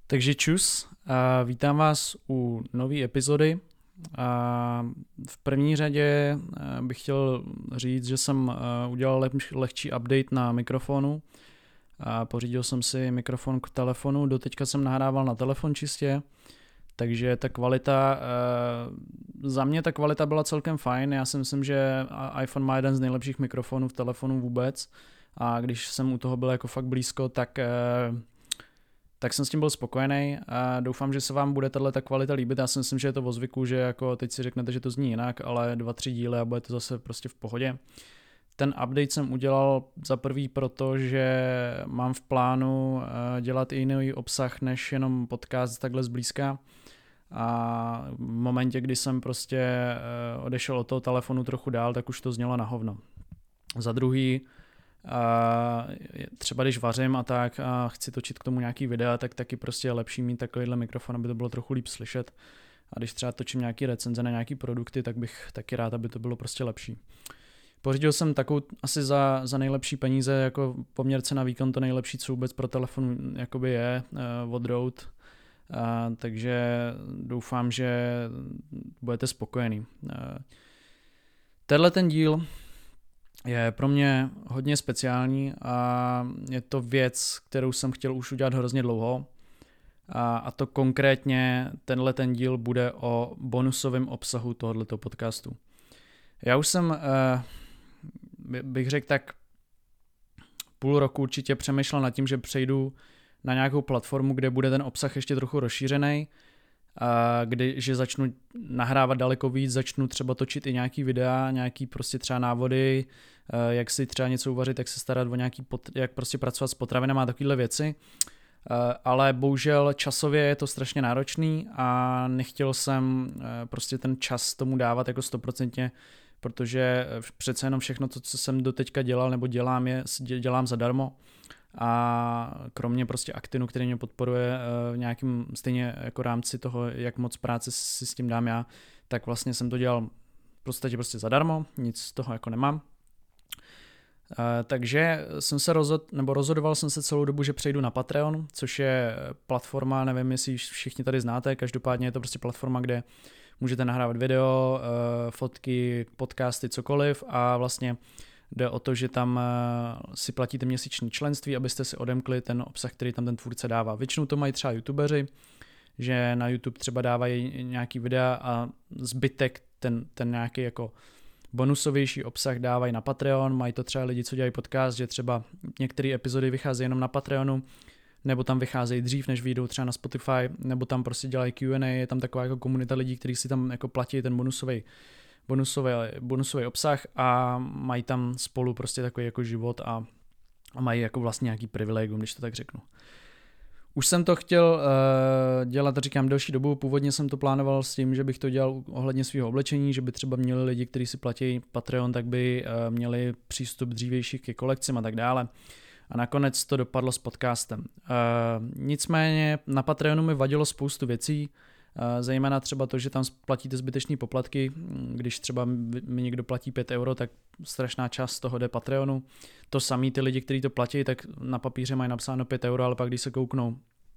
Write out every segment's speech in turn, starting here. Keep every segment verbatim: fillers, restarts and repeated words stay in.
Takže čus, a vítám vás u nové epizody. A v první řadě bych chtěl říct, že jsem udělal leh- lehčí update na mikrofonu. A pořídil jsem si mikrofon k telefonu, doteďka jsem nahrával na telefon čistě, takže ta kvalita, za mě ta kvalita byla celkem fajn. Já si myslím, že iPhone má jeden z nejlepších mikrofonů v telefonu vůbec a když jsem u toho byl jako fakt blízko, tak tak jsem s tím byl spokojený a doufám, že se vám bude tato kvalita líbit. Já si myslím, že je to o zvyku, že jako teď si řeknete, že to zní jinak, ale dva, tři díly a bude to zase prostě v pohodě. Ten update jsem udělal za prvý proto, že mám v plánu dělat i jiný obsah než jenom podcast takhle zblízka. A v momentě, kdy jsem prostě odešel od toho telefonu trochu dál, tak už to znělo na hovno. Za druhý, a třeba když vařím a tak a chci točit k tomu nějaký videa, tak taky prostě je lepší mít takovýhle mikrofon, aby to bylo trochu líp slyšet. A když třeba točím nějaký recenze na nějaký produkty, tak bych taky rád, aby to bylo prostě lepší. Pořídil jsem takovou asi za, za nejlepší peníze, jako poměr cena výkon, to nejlepší, co vůbec pro telefon jakoby je uh, od Rode. Uh, takže doufám, že budete spokojený. Uh, tenhle ten díl je pro mě hodně speciální a je to věc, kterou jsem chtěl už udělat hrozně dlouho. A, a to konkrétně tenhle ten díl bude o bonusovém obsahu tohoto podcastu. Já už jsem, eh, bych řekl tak, půl roku určitě přemýšlel nad tím, že přejdu na nějakou platformu, kde bude ten obsah ještě trochu rozšířený, a kdy, že začnu nahrávat daleko víc, začnu třeba točit i nějaký videa, nějaký prostě třeba návody, jak si třeba něco uvařit, jak se starat o nějaký, pot, jak prostě pracovat s potravinami a takovéhle věci. Ale bohužel časově je to strašně náročný a nechtěl jsem prostě ten čas tomu dávat jako stoprocentně, protože přece jenom všechno to, co jsem doteďka dělal nebo dělám, je, dělám zadarmo. A kromě prostě Actinu, který mě podporuje v nějakým stejně jako rámci toho, jak moc práce si s tím dám já, tak vlastně jsem to dělal v podstatě prostě zadarmo, nic z toho jako nemám. Takže jsem se rozhodl, nebo rozhodoval jsem se celou dobu, že přejdu na Patreon, což je platforma, nevím, jestli všichni tady znáte, každopádně je to prostě platforma, kde můžete nahrávat video, fotky, podcasty, cokoliv a vlastně jde o to, že tam si platíte měsíční členství, abyste si odemkli ten obsah, který tam ten tvůrce dává. Většinou to mají třeba youtubeři, že na YouTube třeba dávají nějaký videa a zbytek, ten, ten nějaký jako bonusovější obsah dávají na Patreon. Mají to třeba lidi, co dělají podcast, že třeba některé epizody vycházejí jenom na Patreonu, nebo tam vycházejí dřív, než vyjdou třeba na Spotify, nebo tam prostě dělají Q and A, je tam taková jako komunita lidí, kteří si tam jako platí ten bonusový bonusový, bonusový obsah a mají tam spolu prostě takový jako život a, a mají jako vlastně nějaký privilegium, když to tak řeknu. Už jsem to chtěl uh, dělat, říkám, delší dobu, původně jsem to plánoval s tím, že bych to dělal ohledně svého oblečení, že by třeba měli lidi, kteří si platí Patreon, tak by uh, měli přístup dřívějších ke kolekcím a tak dále. A nakonec to dopadlo s podcastem. Uh, nicméně na Patreonu mi vadilo spoustu věcí, zejména třeba to, že tam platíte zbytečné poplatky, když třeba mi někdo platí pět euro, tak strašná část z toho jde Patreonu. To samý ty lidi, kteří to platí, tak na papíře mají napsáno pět euro, ale pak když se kouknou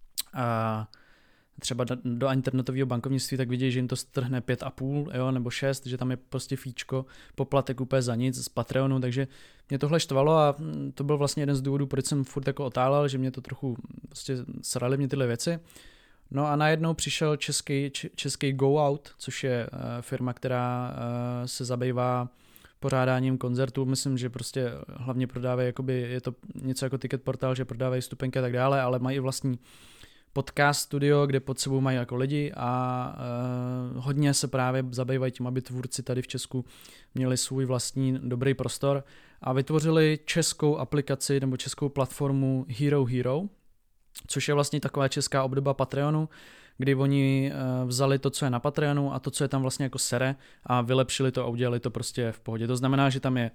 a třeba do internetového bankovnictví, tak vidí, že jim to strhne pět a půl, jo, nebo šest, že tam je prostě fíčko, poplatek úplně za nic z Patreonu, takže mě tohle štvalo a to byl vlastně jeden z důvodů, proč jsem furt jako otálel, že mě to trochu prostě srali mě tyhle věci. No a najednou přišel český, český Go Out, což je uh, firma, která uh, se zabývá pořádáním koncertů. Myslím, že prostě hlavně prodávají, jakoby, je to něco jako ticket portál, že prodávají stupenky a tak dále, ale mají i vlastní podcast studio, kde pod sebou mají jako lidi a uh, hodně se právě zabývají tím, aby tvůrci tady v Česku měli svůj vlastní dobrý prostor a vytvořili českou aplikaci nebo českou platformu Hero Hero, což je vlastně taková česká obdoba Patreonu, kdy oni vzali to, co je na Patreonu a to, co je tam vlastně jako sere a vylepšili to a udělali to prostě v pohodě. To znamená, že tam je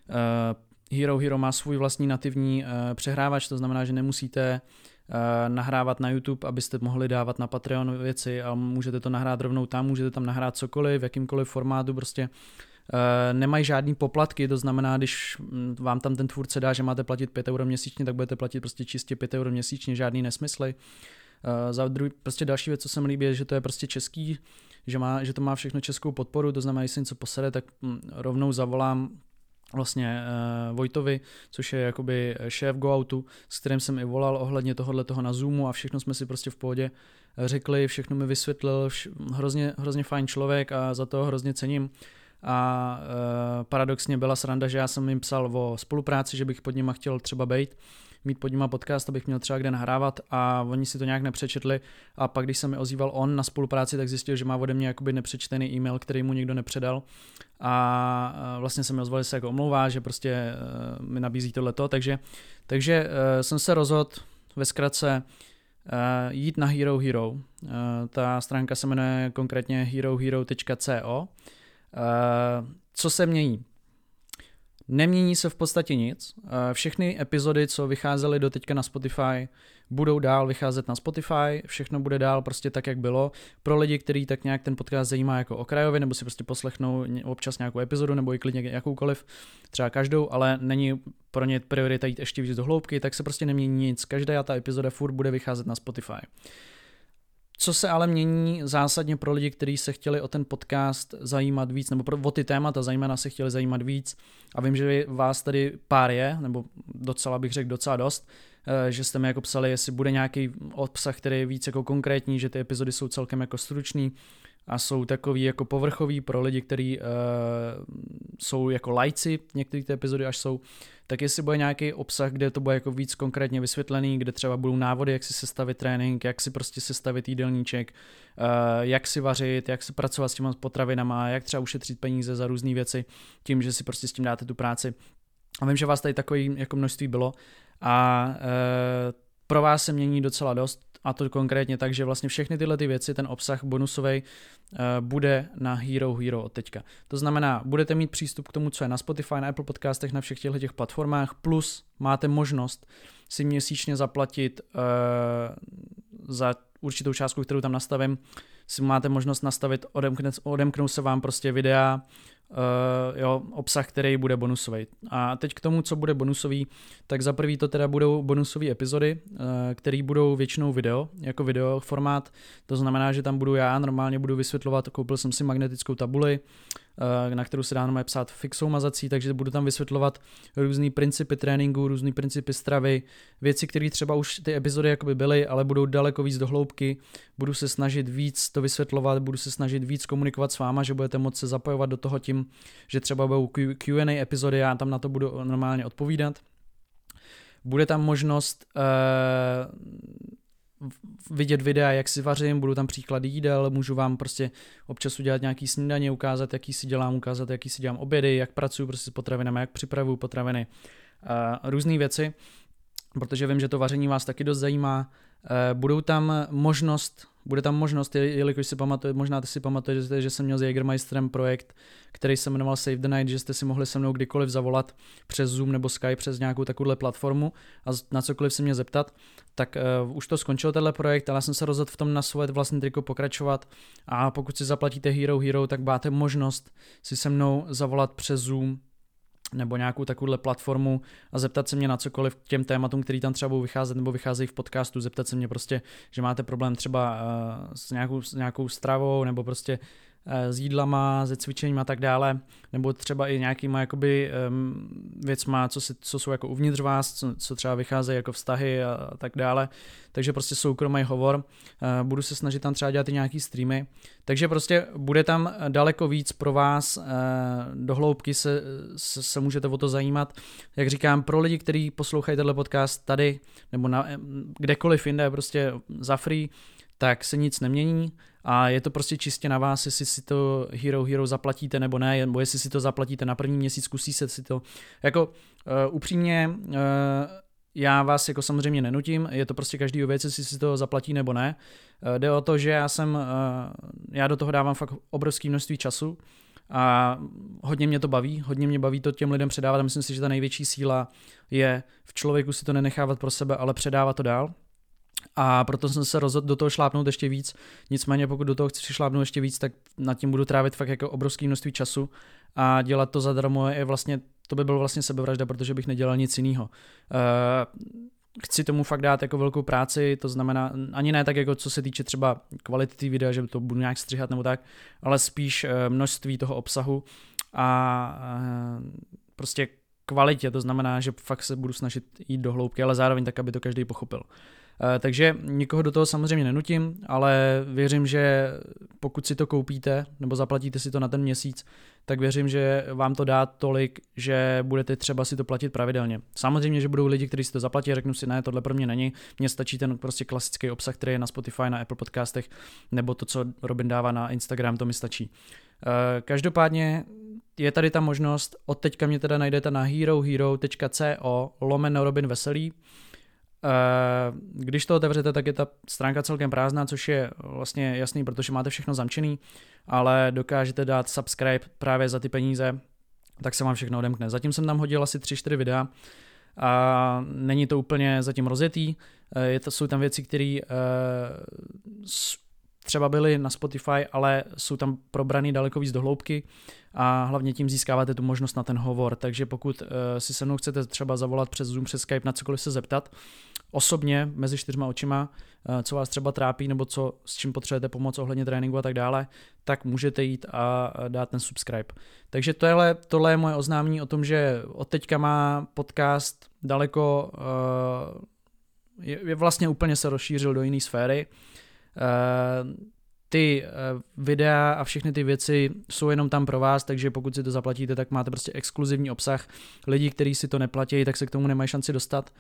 uh, Hero Hero má svůj vlastní nativní uh, přehrávač, to znamená, že nemusíte uh, nahrávat na YouTube, abyste mohli dávat na Patreon věci a můžete to nahrát rovnou tam, můžete tam nahrát cokoliv, v jakýmkoliv formátu, prostě Uh, nemají žádný poplatky, to znamená, když vám tam ten tvůrce dá, že máte platit pět euro měsíčně, tak budete platit prostě čistě pět euro měsíčně, žádný nesmysly. Za druhý, prostě další věc, co se mi líbí, je, že to je prostě český, že, má, že to má všechno českou podporu, to znamená, když se něco posede, tak rovnou zavolám vlastně uh, Vojtovi, což je jakoby šéf GoOutu, s kterým jsem i volal ohledně tohohle toho na Zoomu a všechno jsme si prostě v pohodě řekli, všechno mi vysvětlil, vš- hrozně, hrozně fajn člověk a za to hrozně cením. A uh, paradoxně byla sranda, že já jsem jim psal o spolupráci, že bych pod nima chtěl třeba bejt, mít pod nima podcast, abych měl třeba kde nahrávat a oni si to nějak nepřečetli a pak, když se mi ozýval on na spolupráci, tak zjistil, že má ode mě jakoby nepřečtený e-mail, který mu nikdo nepředal a vlastně se mi ozval, že se jako omlouvá, že prostě uh, mi nabízí tohleto, takže, takže uh, jsem se rozhodl ve zkratce uh, jít na Hero Hero. Uh, ta stránka se jmenuje konkrétně hero hero tečka co. Uh, co se mění? Nemění se v podstatě nic. Všechny epizody, co vycházely do teďka na Spotify, budou dál vycházet na Spotify, všechno bude dál prostě tak, jak bylo. Pro lidi, kteří tak nějak ten podcast zajímá jako okrajově, nebo si prostě poslechnou občas nějakou epizodu, nebo i klidně jakoukoliv, třeba každou, ale není pro ně priorita jít ještě víc do hloubky, tak se prostě nemění nic. Každá ta epizoda furt bude vycházet na Spotify. Co se ale mění zásadně pro lidi, kteří se chtěli o ten podcast zajímat víc, nebo pro, o ty témata zejména se chtěli zajímat víc, a vím, že vás tady pár je, nebo docela bych řekl docela dost, že jste mi jako psali, jestli bude nějaký obsah, který je víc jako konkrétní, že ty epizody jsou celkem jako stručný a jsou takový jako povrchový pro lidi, kteří uh, jsou jako lajci, některé ty epizody až jsou, tak jestli bude nějaký obsah, kde to bude jako víc konkrétně vysvětlený, kde třeba budou návody, jak si sestavit trénink, jak si prostě sestavit jídelníček, uh, jak si vařit, jak si pracovat s těma potravinama, jak třeba ušetřit peníze za různé věci, tím, že si prostě s tím dáte tu práci. A vím, že vás tady takový jako množství bylo a uh, pro vás se mění docela dost, a to konkrétně tak, že vlastně všechny tyhle ty věci, ten obsah bonusový uh, bude na Hero Hero od teďka. To znamená, budete mít přístup k tomu, co je na Spotify, na Apple podcastech, na všech těchto těch platformách, plus máte možnost si měsíčně zaplatit uh, za určitou částku, kterou tam nastavím, si máte možnost nastavit, odemkne, odemknou se vám prostě videa, Uh, jo, obsah, který bude bonusový. A teď k tomu, co bude bonusový, tak za prvý to teda budou bonusové epizody, uh, které budou většinou video, jako video formát, to znamená, že tam budu já, normálně budu vysvětlovat, koupil jsem si magnetickou tabuli, uh, na kterou se dá normálně psát fixou mazací, takže budu tam vysvětlovat různý principy tréninku, různý principy stravy, věci, které třeba už ty epizody jakoby byly, ale budou daleko víc do hloubky, budu se snažit víc to vysvětlovat, budu se snažit víc komunikovat s váma, že budete moct se zapojovat do toho tím, že třeba budou Q and A epizody, já tam na to budu normálně odpovídat. Bude tam možnost uh, vidět videa, jak si vařím, budu tam příklady jídel, můžu vám prostě občas udělat nějaký snídaně, ukázat, jaký si dělám, ukázat, jaký si dělám obědy, jak pracuji prostě s potravinami, jak připravuju potraviny, uh, různé věci, protože vím, že to vaření vás taky dost zajímá. Uh, budou tam možnost Bude tam možnost, jelikož si pamatujete, možná si pamatujete, že jsem měl s Jägermeisterem projekt, který se jmenoval Save the Night, že jste si mohli se mnou kdykoliv zavolat přes Zoom nebo Skype, přes nějakou takovouhle platformu a na cokoliv se mě zeptat, tak uh, už to skončil tenhle projekt, ale já jsem se rozhodl v tom na svoje vlastní triko pokračovat a pokud si zaplatíte Hero Hero, tak máte možnost si se mnou zavolat přes Zoom nebo nějakou takovouhle platformu a zeptat se mě na cokoliv k těm tématům, který tam třeba budou vycházet nebo vycházejí v podcastu, zeptat se mě prostě, že máte problém třeba uh, s, nějakou, s nějakou stravou nebo prostě uh, s jídlama, se cvičením a tak dále, nebo třeba i nějakýma jakoby um, věcma, co, si, co jsou jako uvnitř vás, co, co třeba vycházejí jako vztahy a, a tak dále, takže prostě soukromý hovor, uh, budu se snažit tam třeba dělat i nějaký streamy, takže prostě bude tam daleko víc pro vás, uh, do hloubky se, se, se můžete o to zajímat, jak říkám, pro lidi, kteří poslouchají tenhle podcast tady, nebo na, kdekoliv jinde, prostě za free, tak se nic nemění a je to prostě čistě na vás, jestli si to Hero Hero zaplatíte nebo ne, nebo jestli si to zaplatíte na první měsíc, zkusíte si to, jako uh, upřímně, uh, já vás jako samozřejmě nenutím, je to prostě každý věc, jestli si to zaplatí nebo ne, uh, jde o to, že já jsem, uh, já do toho dávám fakt obrovské množství času a hodně mě to baví, hodně mě baví to těm lidem předávat a myslím si, že ta největší síla je v člověku si to nenechávat pro sebe, ale předávat to dál. A proto jsem se rozhodl do toho šlápnout ještě víc, nicméně pokud do toho chci šlápnout ještě víc, tak nad tím budu trávit fakt jako obrovské množství času a dělat to zadarmo je vlastně, to by bylo vlastně sebevražda, protože bych nedělal nic jiného. Uh, chci tomu fakt dát jako velkou práci, to znamená ani ne tak jako co se týče třeba kvality té videa, že to budu nějak stříhat nebo tak, ale spíš množství toho obsahu a prostě kvalitě, to znamená, že fakt se budu snažit jít do hloubky, ale zároveň tak, aby to každý pochopil. Takže nikoho do toho samozřejmě nenutím, ale věřím, že pokud si to koupíte nebo zaplatíte si to na ten měsíc, tak věřím, že vám to dá tolik, že budete třeba si to platit pravidelně. Samozřejmě, že budou lidi, kteří si to zaplatí a řeknou si, ne, tohle pro mě není, mně stačí ten prostě klasický obsah, který je na Spotify, na Apple podcastech, nebo to, co Robin dává na Instagram, to mi stačí. Každopádně je tady ta možnost, od teďka mě teda najdete na herohero.co lomeno Robin Veselý. Když to otevřete, tak je ta stránka celkem prázdná, což je vlastně jasný, protože máte všechno zamčený, ale dokážete dát subscribe právě za ty peníze, tak se vám všechno odemkne. Zatím jsem tam hodil asi tři čtyři videa a není to úplně zatím rozjetý, je to, jsou tam věci, které třeba byly na Spotify, ale jsou tam probraný daleko víc do hloubky a hlavně tím získáváte tu možnost na ten hovor, takže pokud uh, si se mnou chcete třeba zavolat přes Zoom, přes Skype, na cokoliv se zeptat, osobně mezi čtyřma očima, uh, co vás třeba trápí nebo co, s čím potřebujete pomoct ohledně tréninku a tak dále, tak můžete jít a dát ten subscribe. Takže tohle, tohle je moje oznámení o tom, že od teďka má podcast daleko, uh, je, je vlastně úplně se rozšířil do jiné sféry. Uh, ty uh, videa a všechny ty věci jsou jenom tam pro vás, takže pokud si to zaplatíte, tak máte prostě exkluzivní obsah. Lidi, kteří si to neplatí, tak se k tomu nemají šanci dostat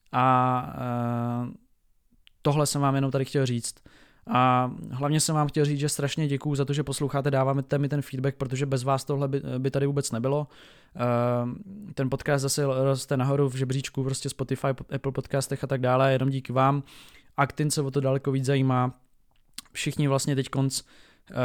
a uh, tohle jsem vám jenom tady chtěl říct. A hlavně jsem vám chtěl říct, že strašně děkuju za to, že posloucháte, dáváte mi ten feedback, protože bez vás tohle by, by tady vůbec nebylo. Uh, ten podcast zase roste nahoru v žebříčku, prostě Spotify, Apple podcastech a tak dále, jenom díky vám. Actin se o to daleko víc zajímá. Všichni vlastně teď konc uh,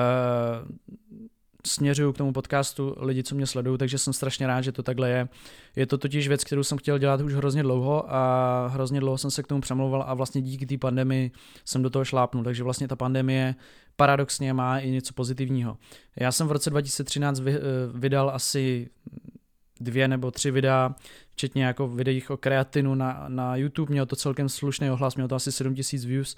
směřují k tomu podcastu lidi, co mě sledují, takže jsem strašně rád, že to takhle je. Je to totiž věc, kterou jsem chtěl dělat už hrozně dlouho a hrozně dlouho jsem se k tomu přemlouval a vlastně díky té pandemii jsem do toho šlápnul, takže vlastně ta pandemie paradoxně má i něco pozitivního. Já jsem v roce dva tisíce třináct vy, vydal asi dvě nebo tři videa, včetně jako videích o kreatinu na, na YouTube, mělo to celkem slušný ohlas, mělo to asi sedm tisíc views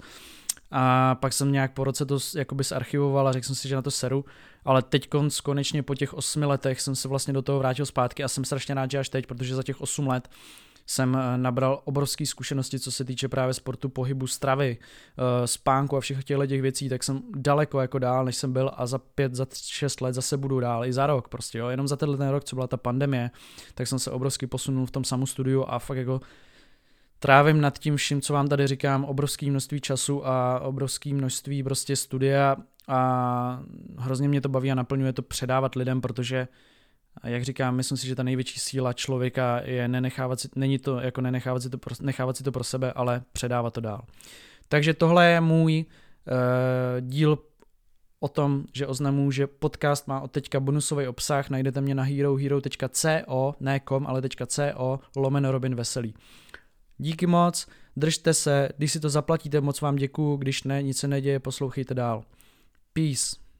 a pak jsem nějak po roce to jakoby zarchivoval a řekl jsem si, že na to seru, ale teď konečně po těch osmi letech jsem se vlastně do toho vrátil zpátky a jsem strašně rád, že až teď, protože za těch osm let jsem nabral obrovské zkušenosti, co se týče právě sportu, pohybu, stravy, spánku a všech těchto těch věcí, tak jsem daleko jako dál, než jsem byl a za pět, za šest let zase budu dál, i za rok prostě, jo, jenom za tenhle ten rok, co byla ta pandemie, tak jsem se obrovsky posunul v tom samu studiu a fakt jako trávím nad tím vším, co vám tady říkám, obrovské množství času a obrovské množství prostě studia a hrozně mě to baví a naplňuje to předávat lidem, protože jak říkám, myslím si, že ta největší síla člověka je nenechávat si, není to jako nenechávat si to pro, nechávat si to pro sebe, ale předávat to dál. Takže tohle je můj uh, díl o tom, že oznamuji, že podcast má od teďka bonusový obsah, najdete mě na herohero.co, ne com, ale .co, lomeno Robin Veselý. Díky moc, držte se, když si to zaplatíte, moc vám děkuju, když ne, nic se neděje, poslouchejte dál. Peace.